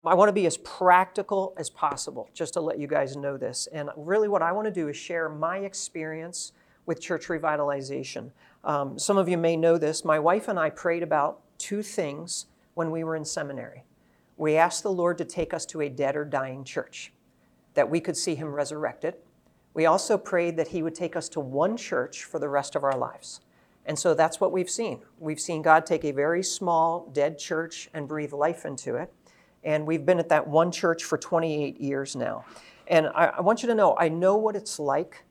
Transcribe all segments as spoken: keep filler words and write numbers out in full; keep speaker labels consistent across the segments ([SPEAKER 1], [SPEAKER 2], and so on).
[SPEAKER 1] I want to be as practical as possible, just to let you guys know this. And really what I want to do is share my experience with church revitalization. Um, some of you may know this. My wife and I prayed about two things when we were in seminary. We asked the Lord to take us to a dead or dying church, that we could see him resurrected. We also prayed that he would take us to one church for the rest of our lives. And so that's what we've seen. We've seen God take a very small, dead church and breathe life into it. And we've been at that one church for twenty-eight years now. And I, I want you to know, I know what it's like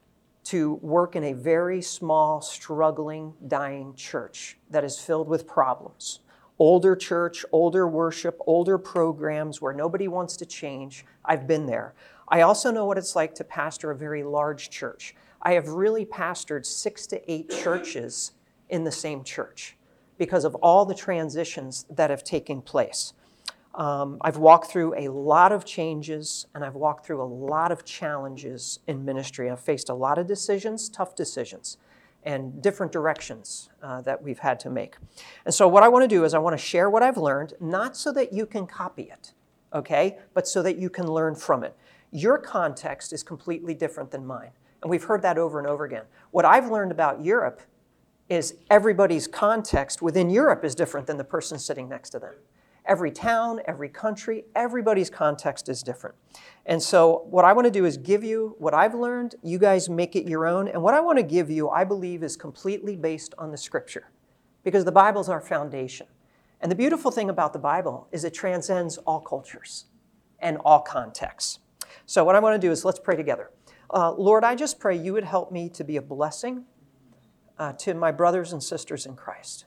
[SPEAKER 1] to work in a very small, struggling, dying church that is filled with problems. Older church, older worship, older programs where nobody wants to change. I've been there. I also know what it's like to pastor a very large church. I have really pastored six to eight churches in the same church because of all the transitions that have taken place. Um, I've walked through a lot of changes, and I've walked through a lot of challenges in ministry. I've faced a lot of decisions, tough decisions, and different directions uh, that we've had to make. And so what I want to do is I want to share what I've learned, not so that you can copy it, okay, but so that you can learn from it. Your context is completely different than mine, and we've heard that over and over again. What I've learned about Europe is everybody's context within Europe is different than the person sitting next to them. Every town, every country, everybody's context is different. And so what I want to do is give you what I've learned. You guys make it your own. And what I want to give you, I believe, is completely based on the Scripture, because the Bible's our foundation. And the beautiful thing about the Bible is it transcends all cultures and all contexts. So what I want to do is let's pray together. Uh, Lord, I just pray you would help me to be a blessing uh, to my brothers and sisters in Christ.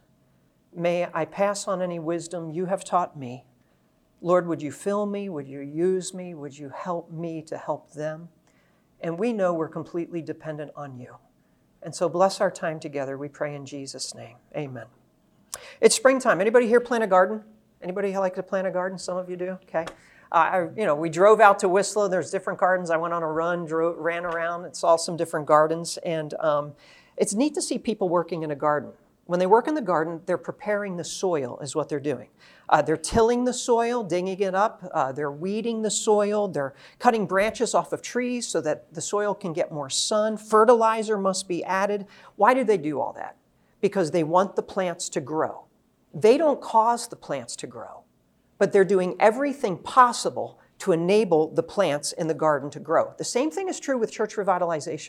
[SPEAKER 1] May I pass on any wisdom you have taught me. Lord, would you fill me? Would you use me? Would you help me to help them? And we know we're completely dependent on you. And so bless our time together, we pray in Jesus' name. Amen. It's springtime. Anybody here plant a garden? Anybody like to plant a garden? Some of you do? Okay. Uh, I, you know, we drove out to Whistler. There's different gardens. I went on a run, drove, ran around, and saw some different gardens. And um, it's neat to see people working in a garden. When they work in the garden, they're preparing the soil is what they're doing. Uh, they're tilling the soil, digging it up. Uh, they're weeding the soil. They're cutting branches off of trees so that the soil can get more sun. Fertilizer must be added. Why do they do all that? Because they want the plants to grow. They don't cause the plants to grow, but they're doing everything possible to enable the plants in the garden to grow. The same thing is true with church revitalization.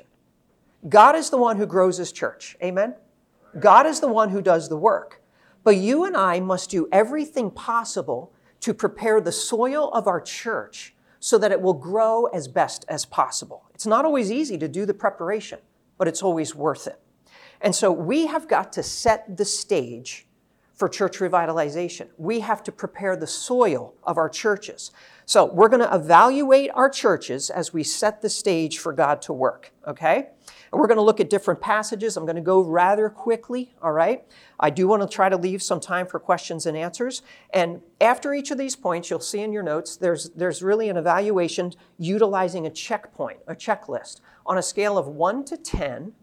[SPEAKER 1] God is the one who grows his church. Amen? God is the one who does the work. But you and I must do everything possible to prepare the soil of our church so that it will grow as best as possible. It's not always easy to do the preparation, but it's always worth it. And so we have got to set the stage for church revitalization. We have to prepare the soil of our churches. So we're going to evaluate our churches as we set the stage for God to work, okay? And we're going to look at different passages. I'm going to go rather quickly, all right? I do want to try to leave some time for questions and answers. And after each of these points, you'll see in your notes, there's, there's really an evaluation utilizing a checkpoint, a checklist. On a scale of one to ten,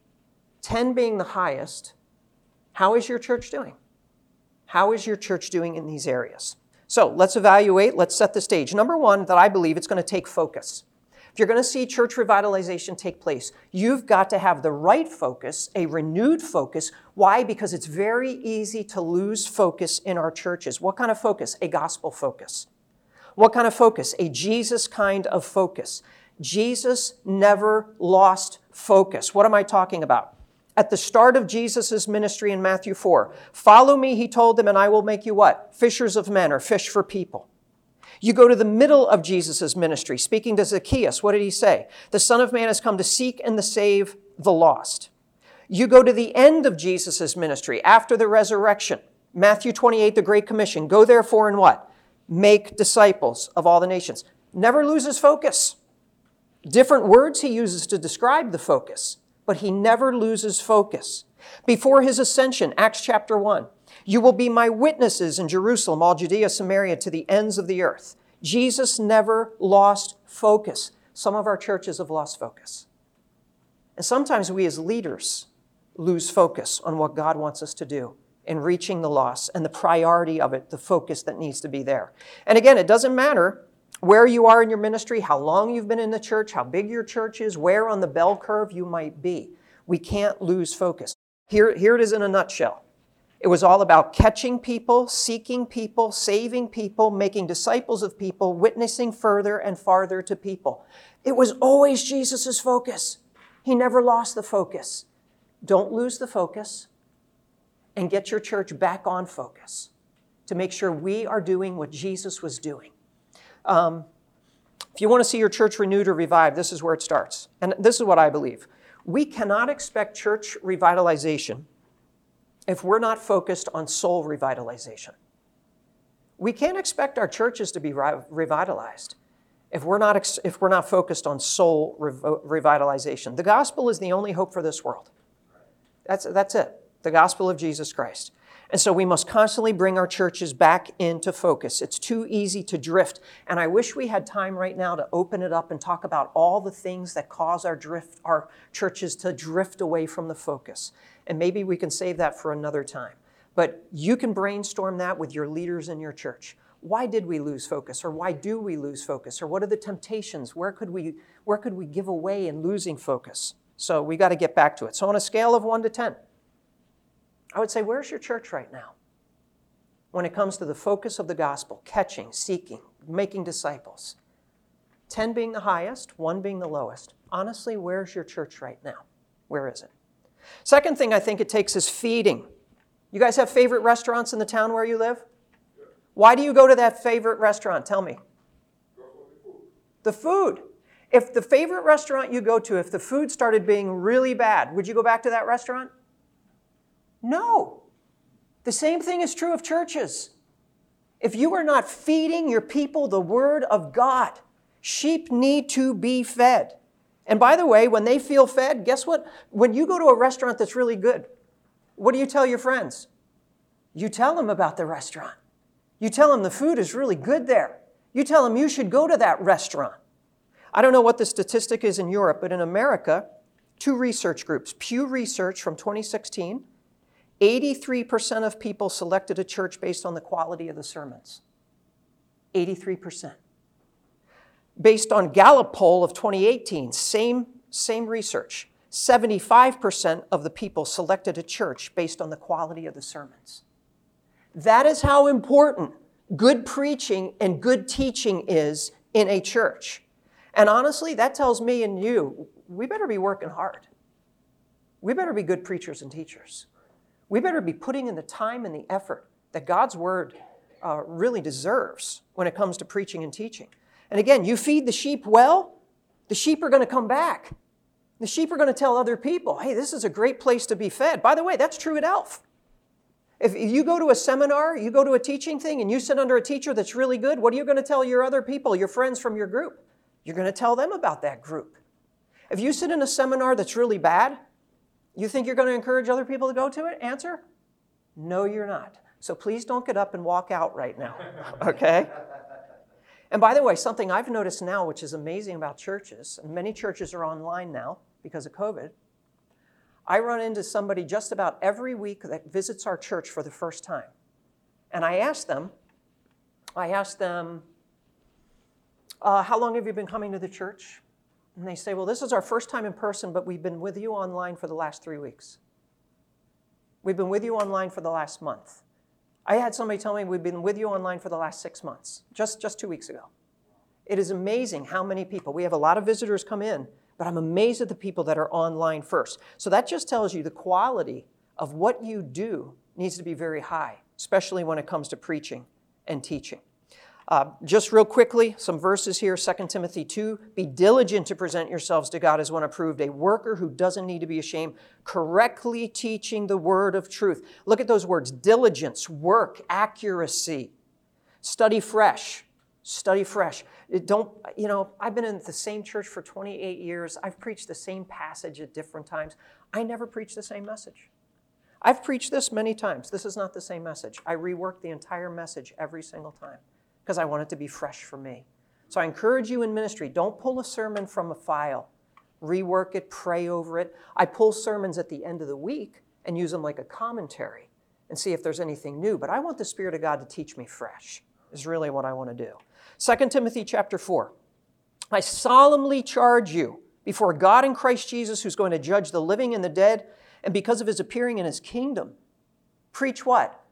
[SPEAKER 1] ten being the highest, how is your church doing? How is your church doing in these areas? So let's evaluate. Let's set the stage. Number one, that I believe it's going to take focus. If you're going to see church revitalization take place, you've got to have the right focus, a renewed focus. Why? Because it's very easy to lose focus in our churches. What kind of focus? A gospel focus. What kind of focus? A Jesus kind of focus. Jesus never lost focus. What am I talking about? At the start of Jesus' ministry in Matthew four, follow me, he told them, and I will make you what? Fishers of men, or fish for people. You go to the middle of Jesus' ministry, speaking to Zacchaeus, what did he say? The Son of Man has come to seek and to save the lost. You go to the end of Jesus' ministry, after the resurrection, Matthew twenty-eight, the Great Commission, go therefore and what? Make disciples of all the nations. Never loses focus. Different words he uses to describe the focus, but he never loses focus. Before his ascension, Acts chapter one, you will be my witnesses in Jerusalem, all Judea, Samaria, to the ends of the earth. Jesus never lost focus. Some of our churches have lost focus. And sometimes we as leaders lose focus on what God wants us to do in reaching the lost and the priority of it, the focus that needs to be there. And again, it doesn't matter where you are in your ministry, how long you've been in the church, how big your church is, where on the bell curve you might be. We can't lose focus. Here, here it is in a nutshell. It was all about catching people, seeking people, saving people, making disciples of people, witnessing further and farther to people. It was always Jesus' focus. He never lost the focus. Don't lose the focus and get your church back on focus to make sure we are doing what Jesus was doing. Um, if you want to see your church renewed or revived, this is where it starts. And this is what I believe. We cannot expect church revitalization if we're not focused on soul revitalization. We can't expect our churches to be re- revitalized if we're not ex- if we're not focused on soul revo- revitalization. The gospel is the only hope for this world. That's, that's it. The gospel of Jesus Christ. And so we must constantly bring our churches back into focus. It's too easy to drift. And I wish we had time right now to open it up and talk about all the things that cause our drift, our churches to drift away from the focus. And maybe we can save that for another time. But you can brainstorm that with your leaders in your church. Why did we lose focus? Or why do we lose focus? Or what are the temptations? Where could we, where could we give away in losing focus? So we got to get back to it. So on a scale of one to ten, I would say, where's your church right now? When it comes to the focus of the gospel, catching, seeking, making disciples. ten being the highest, one being the lowest. Honestly, where's your church right now? Where is it? Second thing I think it takes is feeding. You guys have favorite restaurants in the town where you live? Why do you go to that favorite restaurant? Tell me. The food. If the favorite restaurant you go to, if the food started being really bad, would you go back to that restaurant? No. The same thing is true of churches. If you are not feeding your people the word of God, sheep need to be fed. And by the way, when they feel fed, guess what? When you go to a restaurant that's really good, what do you tell your friends? You tell them about the restaurant. You tell them the food is really good there. You tell them you should go to that restaurant. I don't know what the statistic is in Europe, but in America, two research groups, Pew Research from twenty sixteen, eighty-three percent of people selected a church based on the quality of the sermons. eighty-three percent. Based on Gallup poll of twenty eighteen, same, same research, seventy-five percent of the people selected a church based on the quality of the sermons. That is how important good preaching and good teaching is in a church. And honestly, that tells me and you, we better be working hard. We better be good preachers and teachers. We better be putting in the time and the effort that God's word uh, really deserves when it comes to preaching and teaching. And again, you feed the sheep well, the sheep are going to come back. The sheep are going to tell other people, hey, this is a great place to be fed. By the way, that's true at Elf. If you go to a seminar, you go to a teaching thing, and you sit under a teacher that's really good, what are you going to tell your other people, your friends from your group? You're going to tell them about that group. If you sit in a seminar that's really bad, you think you're going to encourage other people to go to it? Answer? No, you're not. So please don't get up and walk out right now, okay? And by the way, something I've noticed now, which is amazing about churches, and many churches are online now because of COVID, I run into somebody just about every week that visits our church for the first time. And I ask them, I ask them, uh, how long have you been coming to the church? And they say, well, this is our first time in person, but we've been with you online for the last three weeks. We've been with you online for the last month. I had somebody tell me we've been with you online for the last six months, just, just two weeks ago. It is amazing how many people. We have a lot of visitors come in, but I'm amazed at the people that are online first. So that just tells you the quality of what you do needs to be very high, especially when it comes to preaching and teaching. Uh, just real quickly, some verses here, Second Timothy two. Be diligent to present yourselves to God as one approved, a worker who doesn't need to be ashamed, correctly teaching the word of truth. Look at those words, diligence, work, accuracy. Study fresh, study fresh. It don't, you know, I've been in the same church for twenty-eight years. I've preached the same passage at different times. I never preach the same message. I've preached this many times. This is not the same message. I rework the entire message every single time, because I want it to be fresh for me. So I encourage you in ministry, don't pull a sermon from a file. Rework it, pray over it. I pull sermons at the end of the week and use them like a commentary and see if there's anything new. But I want the Spirit of God to teach me fresh, is really what I want to do. Second Timothy chapter four. I solemnly charge you before God in Christ Jesus, who's going to judge the living and the dead, and because of his appearing in his kingdom. Preach what?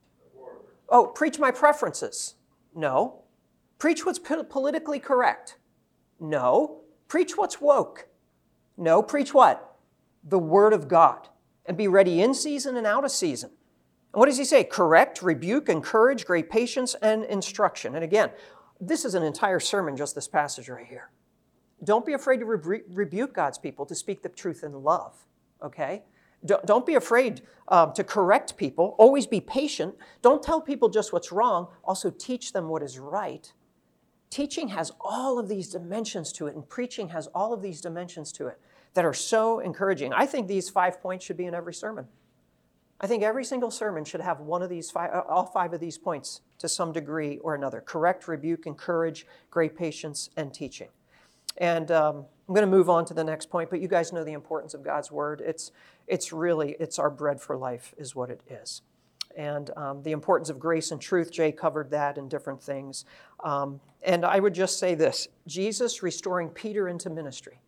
[SPEAKER 1] Oh, preach my preferences. No. Preach what's po- politically correct. No. Preach what's woke. No. Preach what? The Word of God. And be ready in season and out of season. And what does he say? Correct, rebuke, encourage, great patience, and instruction. And again, this is an entire sermon, just this passage right here. Don't be afraid to rebu- rebuke God's people, to speak the truth in love, okay? Don't, don't be afraid um, to correct people. Always be patient. Don't tell people just what's wrong. Also teach them what is right. Teaching has all of these dimensions to it, and preaching has all of these dimensions to it that are so encouraging. I think these five points should be in every sermon. I think every single sermon should have one of these five, all five of these points to some degree or another. Correct, rebuke, encourage, great patience, and teaching. And um, I'm going to move on to the next point, but you guys know the importance of God's Word. It's, it's really, it's our bread for life is what it is. And um, the importance of grace and truth, Jay covered that in different things. Um, and I would just say this, Jesus restoring Peter into ministry.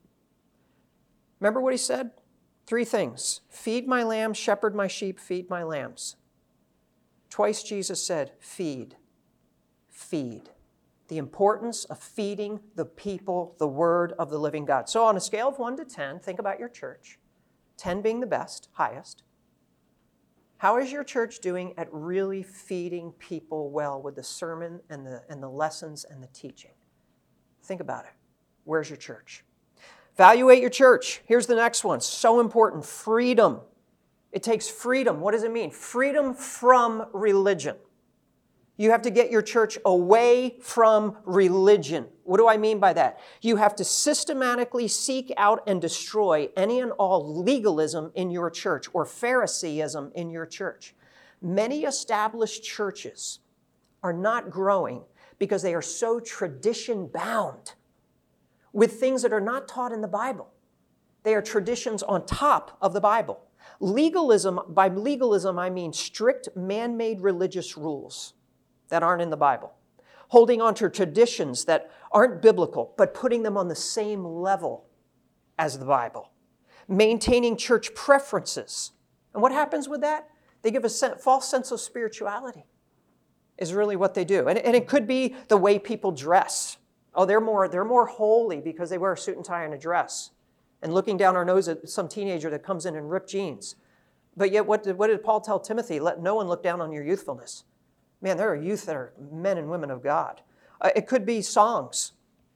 [SPEAKER 1] Remember what he said? Three things. Feed my lambs, shepherd my sheep, feed my lambs. Twice Jesus said, feed, feed. The importance of feeding the people the Word of the living God. So on a scale of one to ten, think about your church. ten being the best, highest. How is your church doing at really feeding people well with the sermon and the, and the lessons and the teaching? Think about it. Where's your church? Evaluate your church. Here's the next one. So important. Freedom. It takes freedom. What does it mean? Freedom from religion. You have to get your church away from religion. What do I mean by that? You have to systematically seek out and destroy any and all legalism in your church or Phariseeism in your church. Many established churches are not growing because they are so tradition-bound with things that are not taught in the Bible. They are traditions on top of the Bible. Legalism, by legalism, I mean strict man-made religious rules that aren't in the Bible. Holding on to traditions that aren't biblical, but putting them on the same level as the Bible. Maintaining church preferences. And what happens with that? They give a false sense of spirituality, is really what they do. And, and it could be the way people dress. Oh, they're more, they're more holy because they wear a suit and tie and a dress. And looking down our nose at some teenager that comes in in ripped jeans. But yet, what did, what did Paul tell Timothy? Let no one look down on your youthfulness. Man, there are youth that are men and women of God. Uh, it could be songs.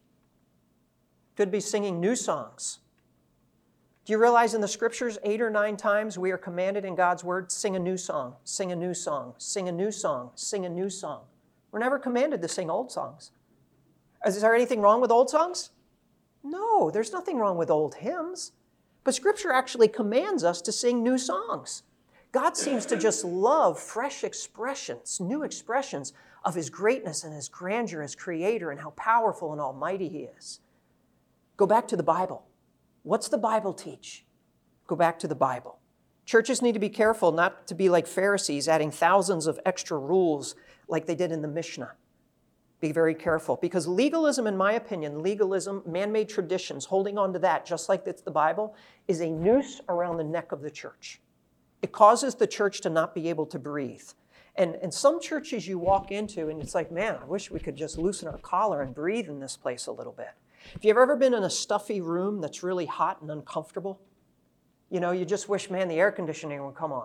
[SPEAKER 1] Could be singing new songs. Do you realize in the Scriptures, eight or nine times we are commanded in God's Word, sing a new song, sing a new song, sing a new song, sing a new song. We're never commanded to sing old songs. Is there anything wrong with old songs? No, there's nothing wrong with old hymns. But Scripture actually commands us to sing new songs. God seems to just love fresh expressions, new expressions of His greatness and His grandeur as Creator and how powerful and almighty He is. Go back to the Bible. What's the Bible teach? Go back to the Bible. Churches need to be careful not to be like Pharisees, adding thousands of extra rules like they did in the Mishnah. Be very careful, because legalism, in my opinion, legalism, man-made traditions, holding on to that, just like it's the Bible, is a noose around the neck of the church. It causes the church to not be able to breathe. And, and some churches you walk into, and it's like, man, I wish we could just loosen our collar and breathe in this place a little bit. If you've ever been in a stuffy room that's really hot and uncomfortable, you know, you just wish, man, the air conditioning would come on.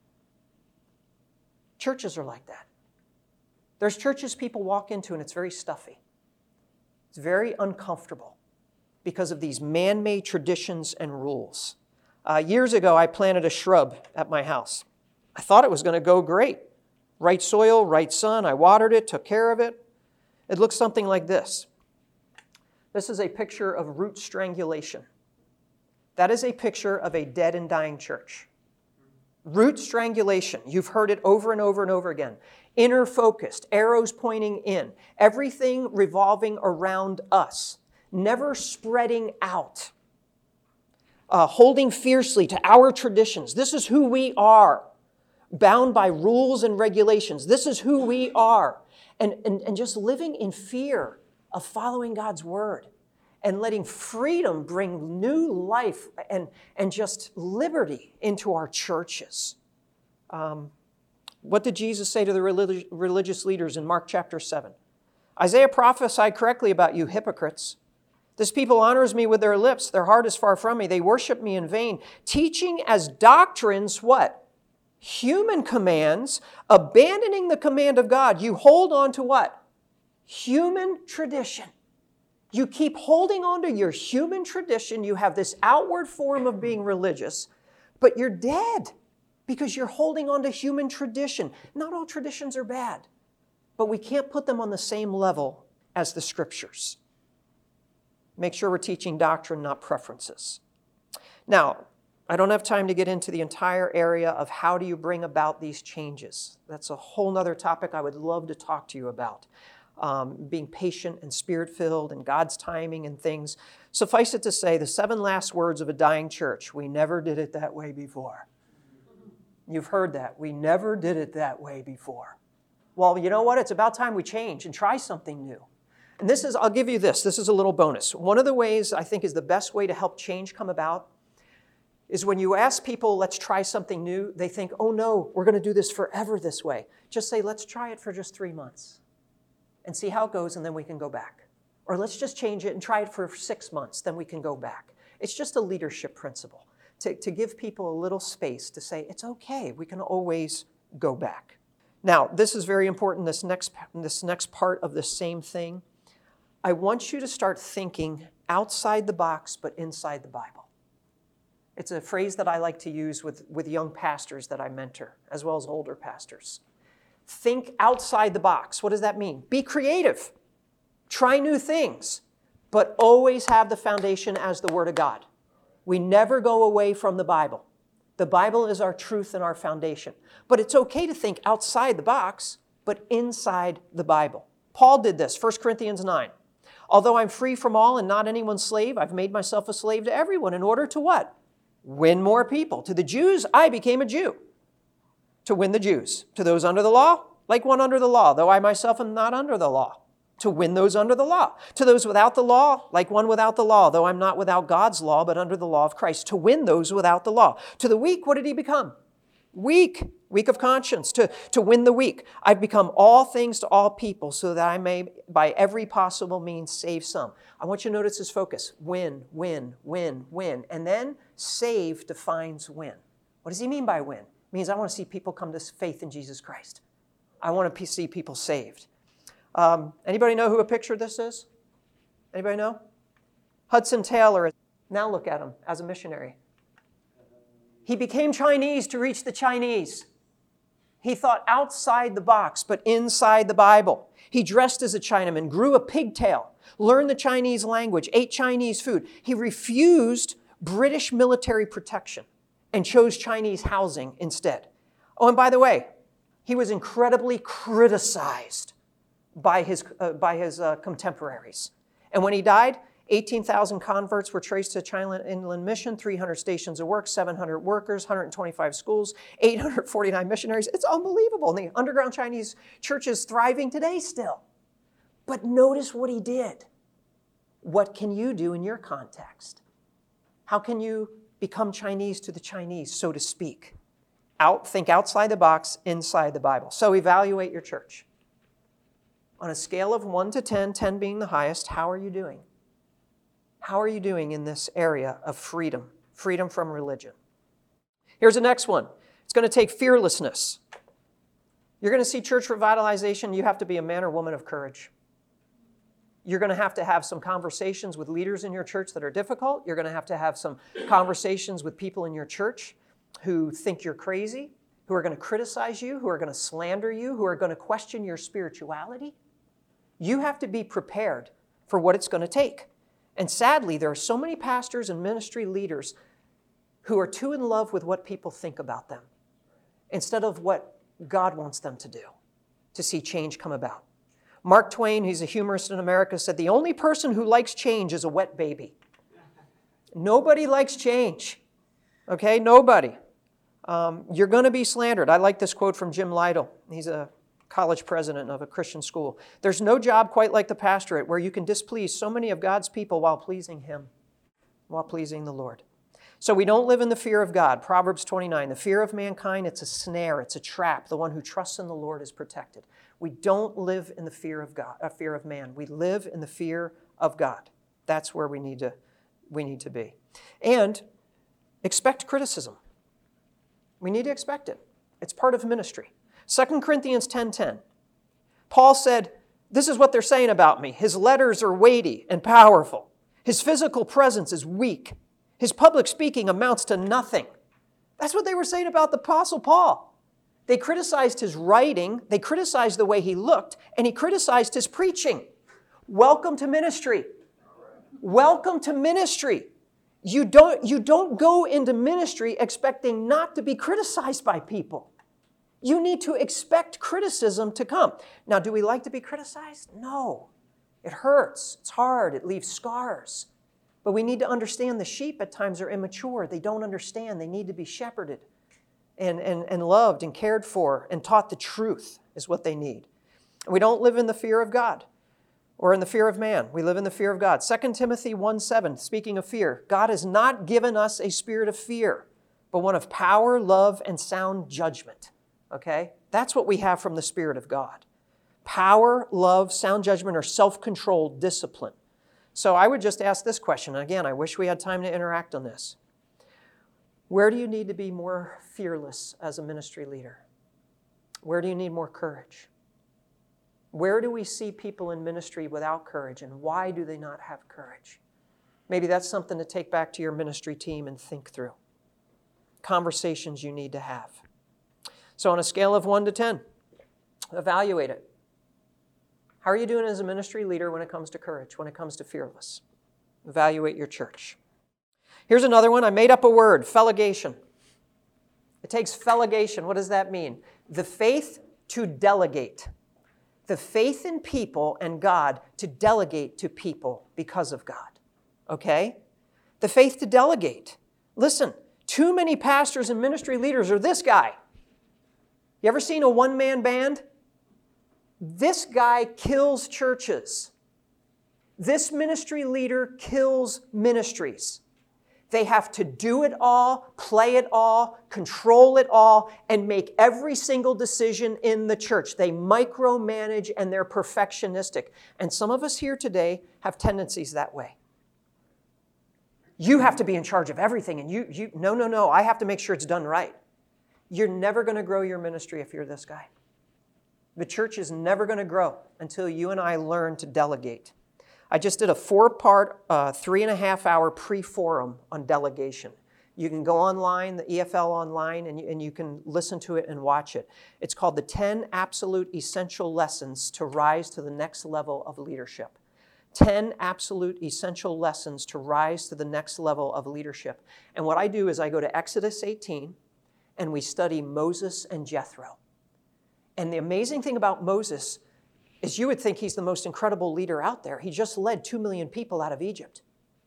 [SPEAKER 1] Churches are like that. There's churches people walk into and it's very stuffy. It's very uncomfortable because of these man-made traditions and rules. Uh, years ago, I planted a shrub at my house. I thought it was going to go great. Right soil, right sun. I watered it, took care of it. It looks something like this. This is a picture of root strangulation. That is a picture of a dead and dying church. Root strangulation. You've heard it over and over and over again. Inner focused, arrows pointing in, everything revolving around us, never spreading out, uh, holding fiercely to our traditions. This is who we are. bound by rules and regulations. This is who we are. And, and, and just living in fear of following God's word and letting freedom bring new life and, and just liberty into our churches. Um, what did Jesus say to the relig- religious leaders in Mark chapter seven? Isaiah prophesied correctly about you hypocrites. This people honors me with their lips. Their heart is far from me. They worship me in vain. Teaching as doctrines what? Human commands, abandoning the command of God. You hold on to what? Human tradition. You keep holding on to your human tradition. You have this outward form of being religious, but you're dead because you're holding on to human tradition. Not all traditions are bad, but we can't put them on the same level as the Scriptures. Make sure we're teaching doctrine, not preferences. Now, I don't have time to get into the entire area of how do you bring about these changes. That's a whole other topic I would love to talk to you about. Um, being patient and spirit-filled and God's timing and things. Suffice it to say, the seven last words of a dying church, we never did it that way before. You've heard that. We never did it that way before. Well, you know what? It's about time we change and try something new. And this is, I'll give you this. This is a little bonus. One of the ways I think is the best way to help change come about is when you ask people, let's try something new, they think, oh no, we're going to do this forever this way. Just say, let's try it for just three months and see how it goes, and then we can go back. Or let's just change it and try it for six months, then we can go back. It's just a leadership principle to, to give people a little space to say, it's okay, we can always go back. Now, this is very important, this next, this next part of the same thing. I want you to start thinking outside the box, but inside the Bible. It's a phrase that I like to use with, with young pastors that I mentor, as well as older pastors. Think outside the box. What does that mean? Be creative. Try new things, but always have the foundation as the Word of God. We never go away from the Bible. The Bible is our truth and our foundation. But it's okay to think outside the box, but inside the Bible. Paul did this, First Corinthians nine. Although I'm free from all and not anyone's slave, I've made myself a slave to everyone in order to what? Win more people. To the Jews, I became a Jew. To win the Jews. To those under the law, like one under the law, though I myself am not under the law. To win those under the law. To those without the law, like one without the law, though I'm not without God's law, but under the law of Christ. To win those without the law. To the weak, what did he become? Weak. Weak of conscience. To, to win the weak. I've become all things to all people so that I may, by every possible means, save some. I want you to notice his focus. Win, win, win, win. And then save defines win. What does he mean by win? It means I want to see people come to faith in Jesus Christ. I want to see people saved. Um, anybody know who a picture of this is? Anybody know? Hudson Taylor. Now look at him as a missionary. He became Chinese to reach the Chinese. He thought outside the box, but inside the Bible. He dressed as a Chinaman, grew a pigtail, learned the Chinese language, ate Chinese food. He refused British military protection and chose Chinese housing instead. Oh, and by the way, he was incredibly criticized by his, uh, by his uh, contemporaries. And when he died, eighteen thousand converts were traced to China Inland Mission, three hundred stations of work, seven hundred workers, one hundred twenty-five schools, eight hundred forty-nine missionaries. It's unbelievable. And the underground Chinese church is thriving today still. But notice what he did. What can you do in your context? How can you become Chinese to the Chinese, so to speak? Out, think outside the box, inside the Bible. So evaluate your church. On a scale of one to ten, ten being the highest, how are you doing? How are you doing in this area of freedom? Freedom from religion. Here's the next one. It's going to take fearlessness. You're going to see church revitalization. You have to be a man or woman of courage. You're going to have to have some conversations with leaders in your church that are difficult. You're going to have to have some conversations with people in your church who think you're crazy, who are going to criticize you, who are going to slander you, who are going to question your spirituality. You have to be prepared for what it's going to take. And sadly, there are so many pastors and ministry leaders who are too in love with what people think about them instead of what God wants them to do to see change come about. Mark Twain, who's a humorist in America, said, the only person who likes change is a wet baby. Nobody likes change. Okay, nobody. Um, you're going to be slandered. I like this quote from Jim Lytle. He's a college president of a Christian school. There's no job quite like the pastorate where you can displease so many of God's people while pleasing Him, while pleasing the Lord. So we don't live in the fear of God. Proverbs twenty-nine, the fear of mankind, it's a snare, it's a trap. The one who trusts in the Lord is protected. We don't live in the fear of God, uh, fear of man. We live in the fear of God. That's where we need to, we need to be. And expect criticism. We need to expect it. It's part of ministry. Second Corinthians ten ten. Paul said, this is what they're saying about me. His letters are weighty and powerful. His physical presence is weak. His public speaking amounts to nothing. That's what they were saying about the Apostle Paul. They criticized his writing, they criticized the way he looked, and he criticized his preaching. Welcome to ministry. Welcome to ministry. You don't, you don't go into ministry expecting not to be criticized by people. You need to expect criticism to come. Now, do we like to be criticized? No. It hurts. It's hard. It leaves scars. But we need to understand the sheep at times are immature. They don't understand. They need to be shepherded and, and, and loved and cared for and taught the truth is what they need. We don't live in the fear of God or in the fear of man. We live in the fear of God. Second Timothy one seven, speaking of fear, God has not given us a spirit of fear, but one of power, love, and sound judgment. Okay? That's what we have from the Spirit of God. Power, love, sound judgment, or self-controlled discipline. So I would just ask this question. Again, I wish we had time to interact on this. Where do you need to be more fearless as a ministry leader? Where do you need more courage? Where do we see people in ministry without courage, and why do they not have courage? Maybe that's something to take back to your ministry team and think through. Conversations you need to have. So on a scale of one to ten, evaluate it. How are you doing as a ministry leader when it comes to courage, when it comes to fearless? Evaluate your church. Here's another one. I made up a word, felligation. It takes felligation. What does that mean? The faith to delegate. The faith in people and God to delegate to people because of God. Okay? The faith to delegate. Listen, too many pastors and ministry leaders are this guy. You ever seen a one-man band? This guy kills churches. This ministry leader kills ministries. They have to do it all, play it all, control it all, and make every single decision in the church. They micromanage and they're perfectionistic. And some of us here today have tendencies that way. You have to be in charge of everything, and you, you, no, no, no, I have to make sure it's done right. You're never going to grow your ministry if you're this guy. The church is never going to grow until you and I learn to delegate. I just did a four-part, uh, three-and-a-half-hour pre-forum on delegation. You can go online, the E F L online, and you, and you can listen to it and watch it. It's called the ten Absolute Essential Lessons to Rise to the Next Level of Leadership. ten Absolute Essential Lessons to Rise to the Next Level of Leadership. And what I do is I go to Exodus eighteen, and we study Moses and Jethro. And the amazing thing about Moses is you would think he's the most incredible leader out there. He just led two million people out of Egypt.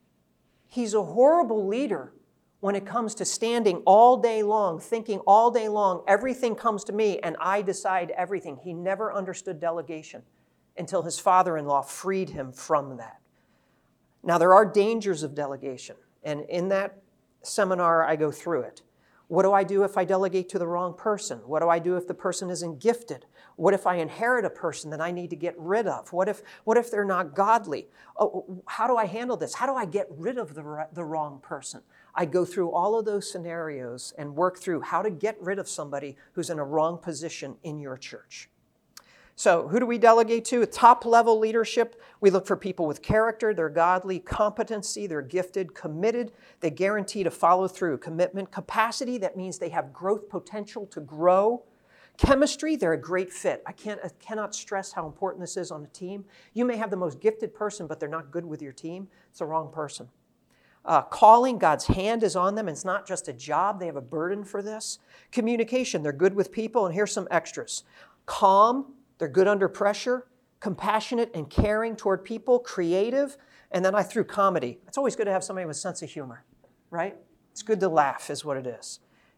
[SPEAKER 1] He's a horrible leader when it comes to standing all day long, thinking all day long, everything comes to me and I decide everything. He never understood delegation until his father-in-law freed him from that. Now, there are dangers of delegation, and in that seminar, I go through it. What do I do if I delegate to the wrong person? What do I do if the person isn't gifted? What if I inherit a person that I need to get rid of? What if, what if they're not godly? Oh, how do I handle this? How do I get rid of the, the wrong person? I go through all of those scenarios and work through how to get rid of somebody who's in a wrong position in your church. So who do we delegate to? Top-level leadership, we look for people with character, they're godly, competency, they're gifted, committed, they guarantee to follow through. Commitment, capacity, that means they have growth potential to grow. Chemistry, they're a great fit. I can't, I cannot stress how important this is on a team. You may have the most gifted person, but they're not good with your team. It's the wrong person. Uh, calling, God's hand is on them. It's not just a job. They have a burden for this. Communication, they're good with people. And here's some extras. Calm, they're good under pressure. Compassionate and caring toward people. Creative. And then I threw comedy. It's always good to have somebody with a sense of humor, right? It's good to laugh is what it is.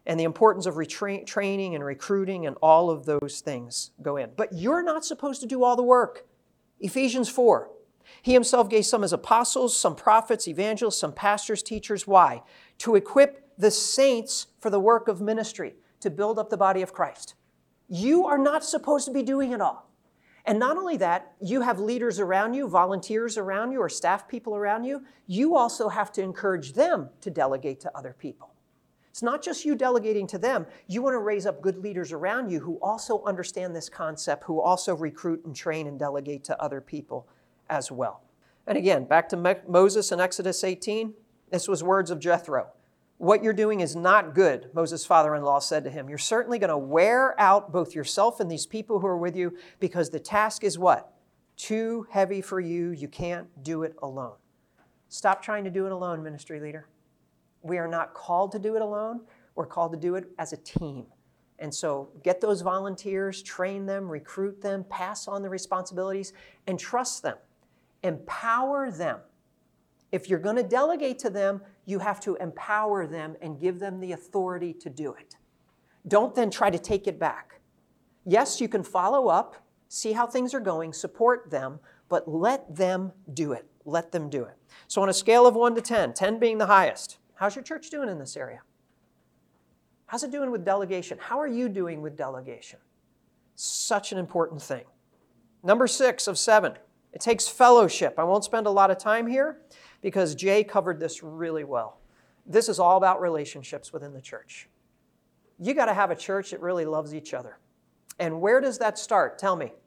[SPEAKER 1] And the importance of retra- training and recruiting and all of those things go in. But you're not supposed to do all the work. Ephesians four. He himself gave some as apostles, some prophets, evangelists, some pastors, teachers. Why? To equip the saints for the work of ministry, to build up the body of Christ. You are not supposed to be doing it all. And not only that, you have leaders around you, volunteers around you, or staff people around you. You also have to encourage them to delegate to other people. It's not just you delegating to them. You want to raise up good leaders around you who also understand this concept, who also recruit and train and delegate to other people as well. And again, back to Moses in Exodus eighteen, this was words of Jethro. What you're doing is not good, Moses' father-in-law said to him. You're certainly going to wear out both yourself and these people who are with you because the task is what? Too heavy for you. You can't do it alone. Stop trying to do it alone, ministry leader. We are not called to do it alone. We're called to do it as a team. And so get those volunteers, train them, recruit them, pass on the responsibilities, and trust them. Empower them. If you're going to delegate to them, you have to empower them and give them the authority to do it. Don't then try to take it back. Yes, you can follow up, see how things are going, support them, but let them do it. Let them do it. So on a scale of one to ten, ten being the highest, how's your church doing in this area? How's it doing with delegation? How are you doing with delegation? Such an important thing. Number six of seven, it takes fellowship. I won't spend a lot of time here because Jay covered this really well. This is all about relationships within the church. You got to have a church that really loves each other. And where does that start? Tell me.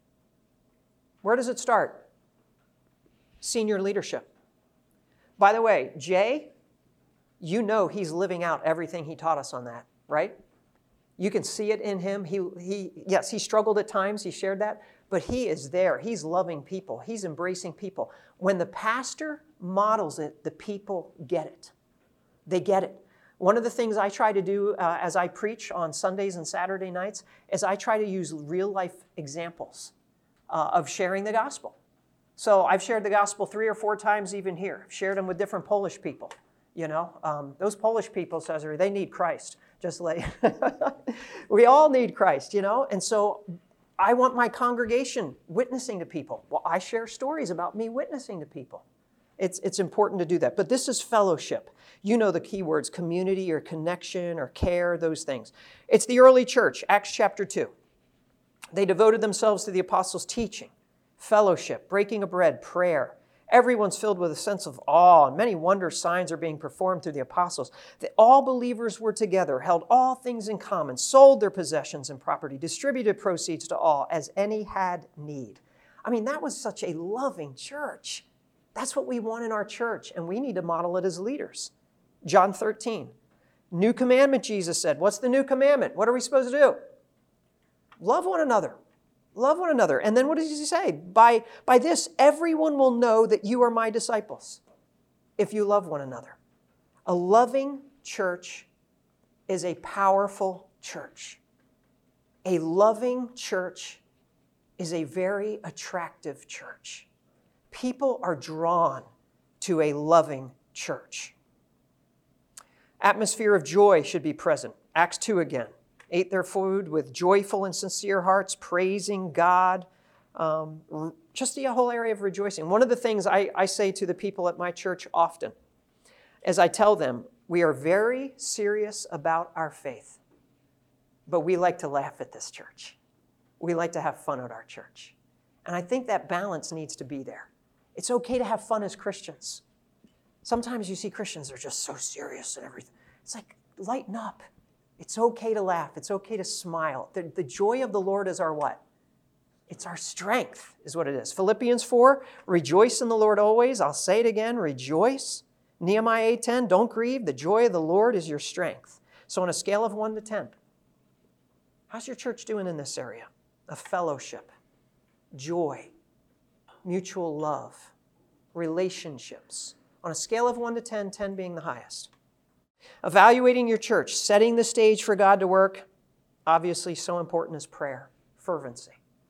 [SPEAKER 1] Where does it start? Senior leadership. By the way, Jay, you know he's living out everything he taught us on that, right? You can see it in him. He, he, yes, he struggled at times. He shared that. But he is there. He's loving people. He's embracing people. When the pastor models it, the people get it. They get it. One of the things I try to do uh, as I preach on Sundays and Saturday nights is I try to use real-life examples uh, of sharing the gospel. So I've shared the gospel three or four times even here. I've shared them with different Polish people. You know, um, those Polish people, Cesare, they need Christ. Just like we all need Christ, you know. And so I want my congregation witnessing to people. Well, I share stories about me witnessing to people. It's, it's important to do that. But this is fellowship. You know the key words, community or connection or care, those things. It's the early church, Acts chapter two. They devoted themselves to the apostles' teaching, fellowship, breaking of bread, prayer. Everyone's filled with a sense of awe, and many wonders, signs are being performed through the apostles. That all believers were together, held all things in common, sold their possessions and property, distributed proceeds to all as any had need. I mean, that was such a loving church. That's what we want in our church, and we need to model it as leaders. John thirteen, new commandment, Jesus said. What's the new commandment? What are we supposed to do? Love one another. Love one another. And then what does he say? By, by this, everyone will know that you are my disciples, if you love one another. A loving church is a powerful church. A loving church is a very attractive church. People are drawn to a loving church. Atmosphere of joy should be present. Acts two again. Ate their food with joyful and sincere hearts, praising God. Um, just the whole area of rejoicing. One of the things I, I say to the people at my church often, as I tell them, we are very serious about our faith, but we like to laugh at this church. We like to have fun at our church. And I think that balance needs to be there. It's okay to have fun as Christians. Sometimes you see Christians, they're just so serious and everything. It's like, lighten up. It's okay to laugh. It's okay to smile. The, the joy of the Lord is our what? It's our strength, is what it is. Philippians four, rejoice in the Lord always. I'll say it again, rejoice. Nehemiah eight ten, don't grieve. The joy of the Lord is your strength. So on a scale of one to ten, how's your church doing in this area? Of fellowship, joy, mutual love, relationships. On a scale of one to ten, ten being the highest. Evaluating your church, setting the stage for God to work, obviously so important is prayer, fervency.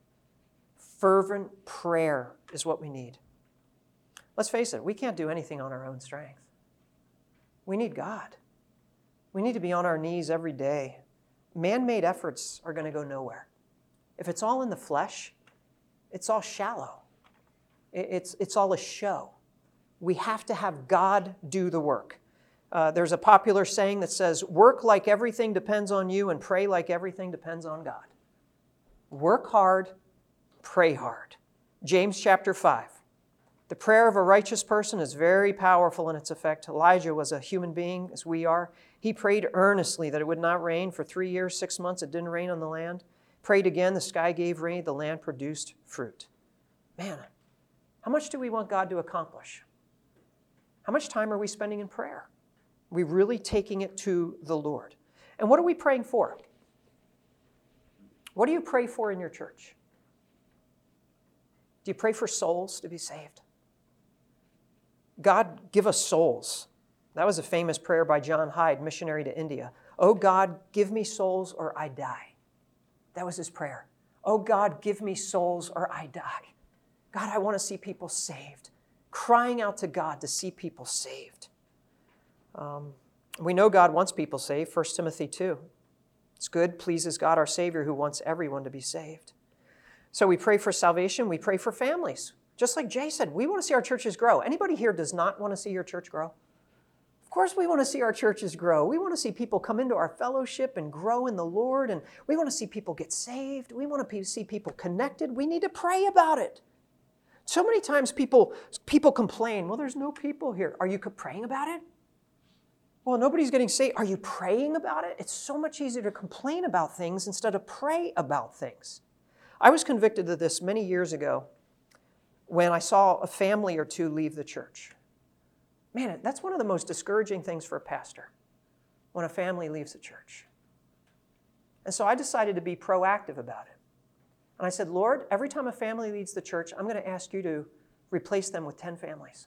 [SPEAKER 1] Fervent prayer is what we need. Let's face it, we can't do anything on our own strength. We need God. We need to be on our knees every day. Man-made efforts are going to go nowhere. If it's all in the flesh, it's all shallow. It's, it's all a show. We have to have God do the work. Uh, there's a popular saying that says, work like everything depends on you and pray like everything depends on God. Work hard, pray hard. James chapter five. The prayer of a righteous person is very powerful in its effect. Elijah was a human being, as we are. He prayed earnestly that it would not rain. For three years, six months, it didn't rain on the land. Prayed again, the sky gave rain, the land produced fruit. Man, how much do we want God to accomplish? How much time are we spending in prayer? Are we really taking it to the Lord? And what are we praying for? What do you pray for in your church? Do you pray for souls to be saved? God, give us souls. That was a famous prayer by John Hyde, missionary to India. Oh God, give me souls or I die. That was his prayer. Oh God, give me souls or I die. God, I want to see people saved. Crying out to God to see people saved. Um, we know God wants people saved, First Timothy two. It's good, pleases God our Savior who wants everyone to be saved. So we pray for salvation, we pray for families. Just like Jay said, we want to see our churches grow. Anybody here does not want to see your church grow? Of course we want to see our churches grow. We want to see people come into our fellowship and grow in the Lord, and we want to see people get saved. We want to see people connected. We need to pray about it. So many times people, people complain, well, there's no people here. Are you praying about it? Well, nobody's getting saved. Are you praying about it? It's so much easier to complain about things instead of pray about things. I was convicted of this many years ago when I saw a family or two leave the church. Man, that's one of the most discouraging things for a pastor, when a family leaves the church. And so I decided to be proactive about it. And I said, Lord, every time a family leaves the church, I'm going to ask you to replace them with ten families.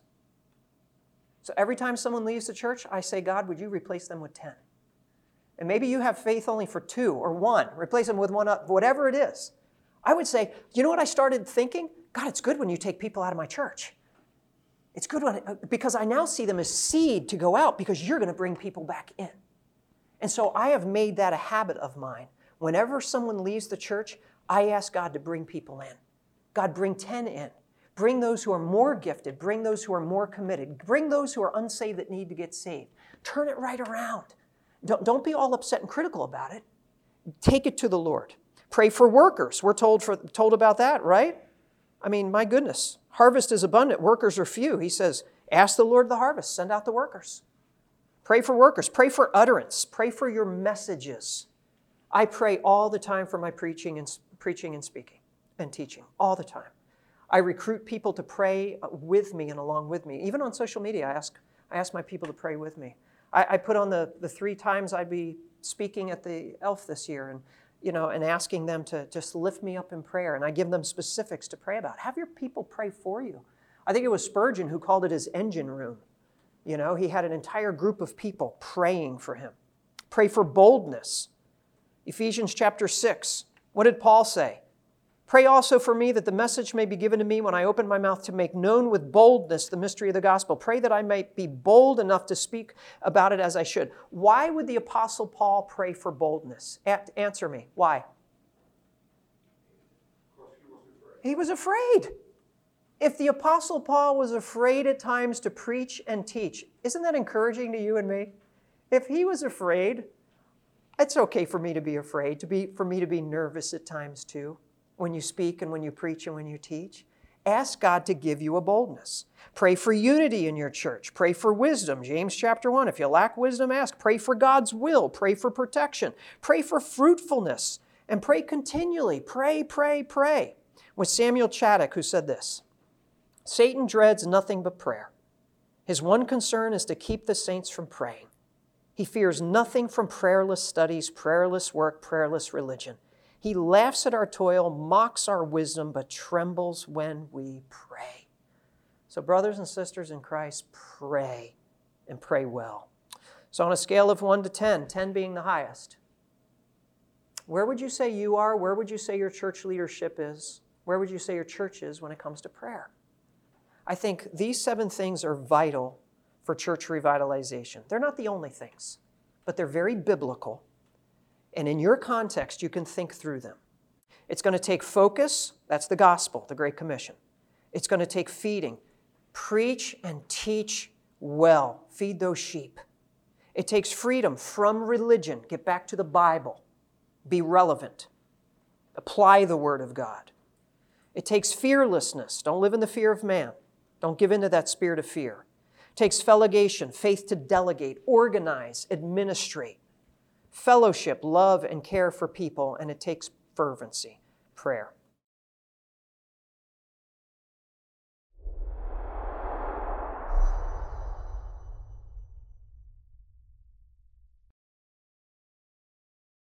[SPEAKER 1] So every time someone leaves the church, I say, God, would you replace them with ten? And maybe you have faith only for two or one. Replace them with one, whatever it is. I would say, you know what I started thinking? God, it's good when you take people out of my church. It's good when, because I now see them as seed to go out because you're going to bring people back in. And so I have made that a habit of mine. Whenever someone leaves the church, I ask God to bring people in. God, bring ten in. Bring those who are more gifted. Bring those who are more committed. Bring those who are unsaved that need to get saved. Turn it right around. Don't, don't be all upset and critical about it. Take it to the Lord. Pray for workers. We're told, for, told about that, right? I mean, my goodness. Harvest is abundant. Workers are few. He says, ask the Lord of the harvest. Send out the workers. Pray for workers. Pray for utterance. Pray for your messages. I pray all the time for my preaching and preaching and speaking and teaching, all the time. I recruit people to pray with me and along with me. Even on social media, I ask I ask my people to pray with me. I, I put on the, the three times I'd be speaking at the E L F this year and, you know, and asking them to just lift me up in prayer. And I give them specifics to pray about. Have your people pray for you. I think it was Spurgeon who called it his engine room. You know, he had an entire group of people praying for him. Pray for boldness. Ephesians chapter six. What did Paul say? Pray also for me that the message may be given to me when I open my mouth to make known with boldness the mystery of the gospel. Pray that I might be bold enough to speak about it as I should. Why would the Apostle Paul pray for boldness? A- answer me. Why? He was afraid. If the Apostle Paul was afraid at times to preach and teach, isn't that encouraging to you and me? If he was afraid, it's okay for me to be afraid, to be for me to be nervous at times too. When you speak and when you preach and when you teach. Ask God to give you a boldness. Pray for unity in your church. Pray for wisdom. James chapter one, if you lack wisdom, ask. Pray for God's will. Pray for protection. Pray for fruitfulness. And pray continually. Pray, pray, pray. With Samuel Chaddock, who said this, Satan dreads nothing but prayer. His one concern is to keep the saints from praying. He fears nothing from prayerless studies, prayerless work, prayerless religion. He laughs at our toil, mocks our wisdom, but trembles when we pray. So brothers and sisters in Christ, pray and pray well. So on a scale of one to ten, ten being the highest, where would you say you are? Where would you say your church leadership is? Where would you say your church is when it comes to prayer? I think these seven things are vital for church revitalization. They're not the only things, but they're very biblical. And in your context, you can think through them. It's going to take focus. That's the gospel, the Great Commission. It's going to take feeding. Preach and teach well. Feed those sheep. It takes freedom from religion. Get back to the Bible. Be relevant. Apply the Word of God. It takes fearlessness. Don't live in the fear of man. Don't give in to that spirit of fear. It takes felligation, faith to delegate, organize, administrate. Fellowship, love, and care for people. And it takes fervency, prayer.